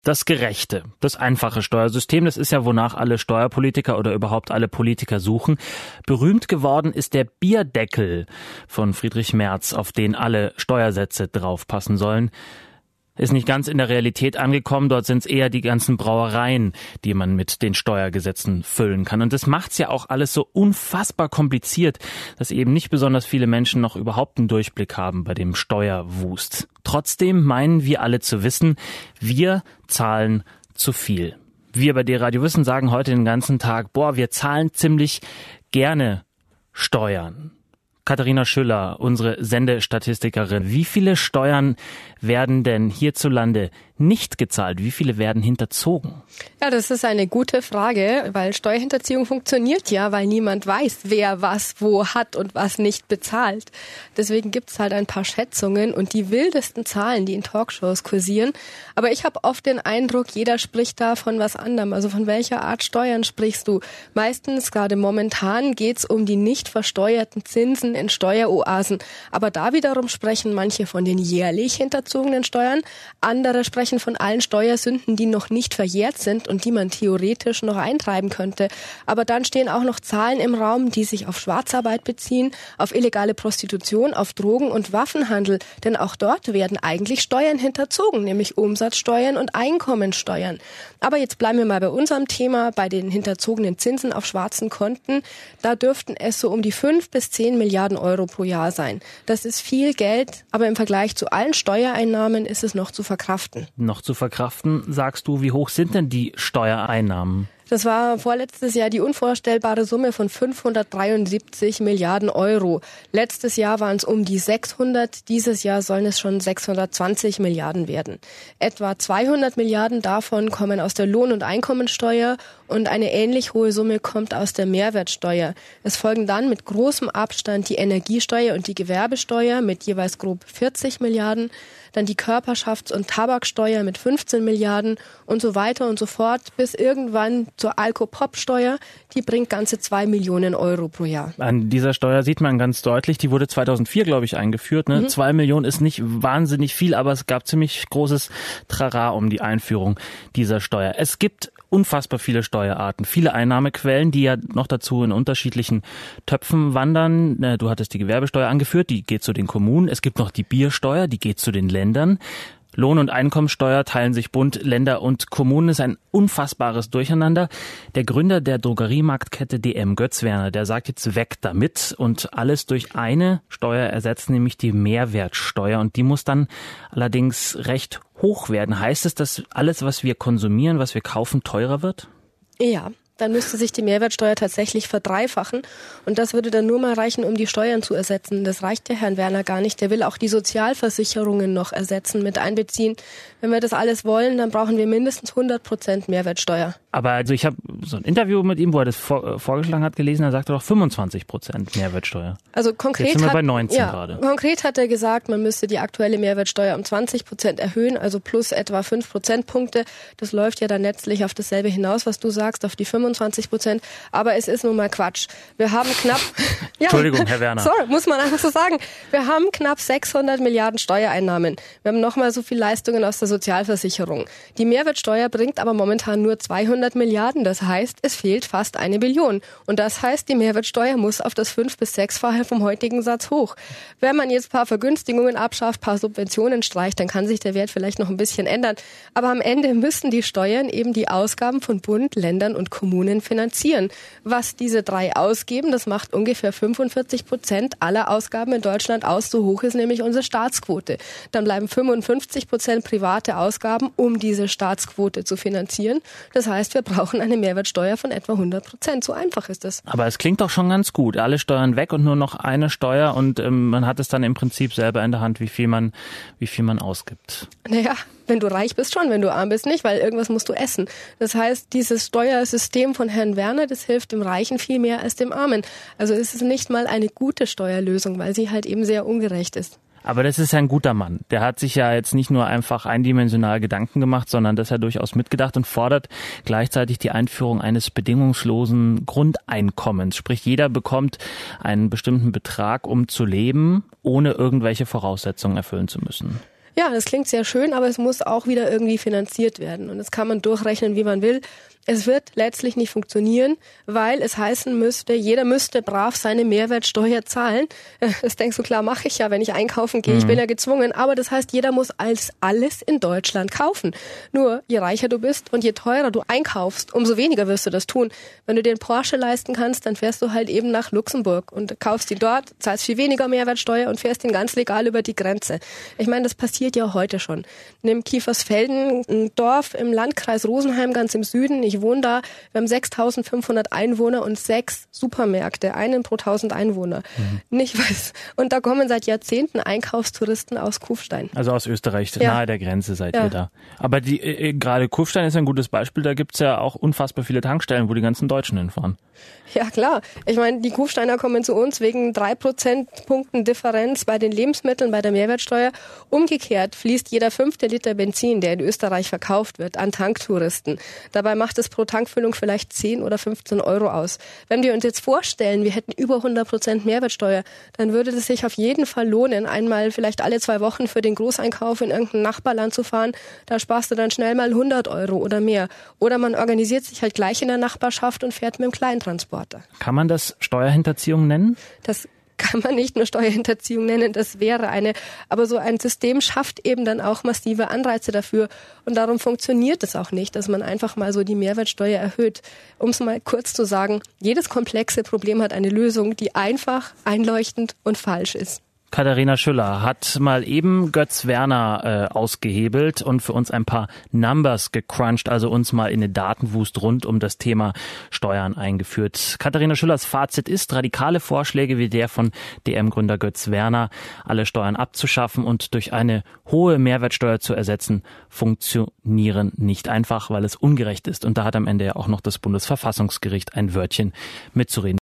Das gerechte, das einfache Steuersystem, das ist ja, wonach alle Steuerpolitiker oder überhaupt alle Politiker suchen. Berühmt geworden ist der Bierdeckel von Friedrich Merz, auf den alle Steuersätze draufpassen sollen. Ist nicht ganz in der Realität angekommen. Dort sind es eher die ganzen Brauereien, die man mit den Steuergesetzen füllen kann. Und das macht's ja auch alles so unfassbar kompliziert, dass eben nicht besonders viele Menschen noch überhaupt einen Durchblick haben bei dem Steuerwust. Trotzdem meinen wir alle zu wissen, wir zahlen zu viel. Wir bei D-Radio Wissen sagen heute den ganzen Tag, wir zahlen ziemlich gerne Steuern. Katharina Schüller, unsere Sendestatistikerin. Wie viele Steuern werden denn hierzulande nicht gezahlt? Wie viele werden hinterzogen? Ja, das ist eine gute Frage, weil Steuerhinterziehung funktioniert ja, weil niemand weiß, wer was wo hat und was nicht bezahlt. Deswegen gibt's halt ein paar Schätzungen und die wildesten Zahlen, die in Talkshows kursieren. Aber ich habe oft den Eindruck, jeder spricht da von was anderem. Also von welcher Art Steuern sprichst du? Meistens, gerade momentan, geht's um die nicht versteuerten Zinsen in Steueroasen. Aber da wiederum sprechen manche von den jährlich hinterzogenen Steuern. Andere sprechen von allen Steuersünden, die noch nicht verjährt sind und die man theoretisch noch eintreiben könnte. Aber dann stehen auch noch Zahlen im Raum, die sich auf Schwarzarbeit beziehen, auf illegale Prostitution, auf Drogen- und Waffenhandel. Denn auch dort werden eigentlich Steuern hinterzogen, nämlich Umsatzsteuern und Einkommensteuern. Aber jetzt bleiben wir mal bei unserem Thema, bei den hinterzogenen Zinsen auf schwarzen Konten. Da dürften es so um die 5 bis 10 Milliarden Euro pro Jahr sein. Das ist viel Geld, aber im Vergleich zu allen Steuereinnahmen ist es noch zu verkraften. Noch zu verkraften, sagst du, wie hoch sind denn die Steuereinnahmen? Das war vorletztes Jahr die unvorstellbare Summe von 573 Milliarden Euro. Letztes Jahr waren es um die 600, dieses Jahr sollen es schon 620 Milliarden werden. Etwa 200 Milliarden davon kommen aus der Lohn- und Einkommensteuer und eine ähnlich hohe Summe kommt aus der Mehrwertsteuer. Es folgen dann mit großem Abstand die Energiesteuer und die Gewerbesteuer mit jeweils grob 40 Milliarden, dann die Körperschafts- und Tabaksteuer mit 15 Milliarden und so weiter und so fort, bis irgendwann zur Alkopop-Steuer, die bringt ganze 2 Millionen Euro pro Jahr. An dieser Steuer sieht man ganz deutlich, die wurde 2004, glaube ich, eingeführt. 2 Millionen ist nicht wahnsinnig viel, aber es gab ziemlich großes Trara um die Einführung dieser Steuer. Es gibt unfassbar viele Steuerarten, viele Einnahmequellen, die ja noch dazu in unterschiedlichen Töpfen wandern. Du hattest die Gewerbesteuer angeführt, die geht zu den Kommunen. Es gibt noch die Biersteuer, die geht zu den Ländern. Lohn- und Einkommensteuer teilen sich Bund, Länder und Kommunen. Das ist ein unfassbares Durcheinander. Der Gründer der Drogeriemarktkette DM, Götz Werner, der sagt jetzt weg damit und alles durch eine Steuer ersetzen, nämlich die Mehrwertsteuer. Und die muss dann allerdings recht hoch werden. Heißt es, dass alles, was wir konsumieren, was wir kaufen, teurer wird? Ja. Dann müsste sich die Mehrwertsteuer tatsächlich verdreifachen. Und das würde dann nur mal reichen, um die Steuern zu ersetzen. Das reicht der Herrn Werner gar nicht. Der will auch die Sozialversicherungen noch ersetzen, mit einbeziehen. Wenn wir das alles wollen, dann brauchen wir mindestens 100% Mehrwertsteuer. Aber also ich habe so ein Interview mit ihm, wo er das vorgeschlagen hat, gelesen, da sagt er doch 25% Mehrwertsteuer. Also konkret jetzt sind wir bei 19 gerade. Konkret hat er gesagt, man müsste die aktuelle Mehrwertsteuer um 20% erhöhen, also plus etwa 5 Prozentpunkte. Das läuft ja dann letztlich auf dasselbe hinaus, was du sagst, auf die 25%. Aber es ist nun mal Quatsch. Wir haben knapp... Entschuldigung, Herr Werner. Sorry, muss man einfach so sagen. Wir haben knapp 600 Milliarden Steuereinnahmen. Wir haben nochmal so viel Leistungen aus der Sozialversicherung. Die Mehrwertsteuer bringt aber momentan nur 200 Milliarden. Das heißt, es fehlt fast 1 Billion. Und das heißt, die Mehrwertsteuer muss auf das 5- bis 6-fache vom heutigen Satz hoch. Wenn man jetzt ein paar Vergünstigungen abschafft, ein paar Subventionen streicht, dann kann sich der Wert vielleicht noch ein bisschen ändern. Aber am Ende müssen die Steuern eben die Ausgaben von Bund, Ländern und Kommunen finanzieren. Was diese drei ausgeben, das macht ungefähr 45% aller Ausgaben in Deutschland aus. So hoch ist nämlich unsere Staatsquote. Dann bleiben 55% private Ausgaben, um diese Staatsquote zu finanzieren. Das heißt, wir brauchen eine Mehrwertsteuer von etwa 100%. So einfach ist das. Aber es klingt doch schon ganz gut. Alle Steuern weg und nur noch eine Steuer und man hat es dann im Prinzip selber in der Hand, wie viel man ausgibt. Naja, wenn du reich bist schon, wenn du arm bist nicht, weil irgendwas musst du essen. Das heißt, dieses Steuersystem von Herrn Werner, das hilft dem Reichen viel mehr als dem Armen. Also es ist nicht mal eine gute Steuerlösung, weil sie halt eben sehr ungerecht ist. Aber das ist ja ein guter Mann. Der hat sich ja jetzt nicht nur einfach eindimensional Gedanken gemacht, sondern das ja durchaus mitgedacht und fordert gleichzeitig die Einführung eines bedingungslosen Grundeinkommens. Sprich, jeder bekommt einen bestimmten Betrag, um zu leben, ohne irgendwelche Voraussetzungen erfüllen zu müssen. Ja, das klingt sehr schön, aber es muss auch wieder irgendwie finanziert werden. Und das kann man durchrechnen, wie man will. Es wird letztlich nicht funktionieren, weil es heißen müsste, jeder müsste brav seine Mehrwertsteuer zahlen. Das denkst du, klar, mache ich ja, wenn ich einkaufen gehe. Ich bin ja gezwungen. Aber das heißt, jeder muss alles in Deutschland kaufen. Nur, je reicher du bist und je teurer du einkaufst, umso weniger wirst du das tun. Wenn du dir einen Porsche leisten kannst, dann fährst du halt eben nach Luxemburg und kaufst ihn dort, zahlst viel weniger Mehrwertsteuer und fährst ihn ganz legal über die Grenze. Ich meine, das passiert ja heute schon. Nimm Kiefersfelden, ein Dorf im Landkreis Rosenheim, ganz im Süden. Ich wohne da, wir haben 6.500 Einwohner und 6 Supermärkte, einen pro 1.000 Einwohner. Nicht was. Und da kommen seit Jahrzehnten Einkaufstouristen aus Kufstein. Also aus Österreich, nahe der Grenze seid ihr da. Aber gerade Kufstein ist ein gutes Beispiel, da gibt's ja auch unfassbar viele Tankstellen, wo die ganzen Deutschen hinfahren. Ja, klar. Ich meine, die Kufsteiner kommen zu uns wegen 3 Prozentpunkten Differenz bei den Lebensmitteln, bei der Mehrwertsteuer. Umgekehrt fließt jeder 5. Liter Benzin, der in Österreich verkauft wird, an Tanktouristen. Dabei macht es pro Tankfüllung vielleicht 10 oder 15 Euro aus. Wenn wir uns jetzt vorstellen, wir hätten über 100% Mehrwertsteuer, dann würde es sich auf jeden Fall lohnen, einmal vielleicht alle 2 Wochen für den Großeinkauf in irgendein Nachbarland zu fahren. Da sparst du dann schnell mal 100 Euro oder mehr. Oder man organisiert sich halt gleich in der Nachbarschaft und fährt mit dem Kleintransporter. Kann man das Steuerhinterziehung nennen? Das kann man nicht nur Steuerhinterziehung nennen, das wäre eine. Aber so ein System schafft eben dann auch massive Anreize dafür. Und darum funktioniert es auch nicht, dass man einfach mal so die Mehrwertsteuer erhöht. Um es mal kurz zu sagen, jedes komplexe Problem hat eine Lösung, die einfach, einleuchtend und falsch ist. Katharina Schüller hat mal eben Götz Werner ausgehebelt und für uns ein paar Numbers gecrunched, also uns mal in eine Datenwust rund um das Thema Steuern eingeführt. Katharina Schüllers Fazit ist, radikale Vorschläge wie der von DM-Gründer Götz Werner, alle Steuern abzuschaffen und durch eine hohe Mehrwertsteuer zu ersetzen, funktionieren nicht einfach, weil es ungerecht ist. Und da hat am Ende ja auch noch das Bundesverfassungsgericht ein Wörtchen mitzureden.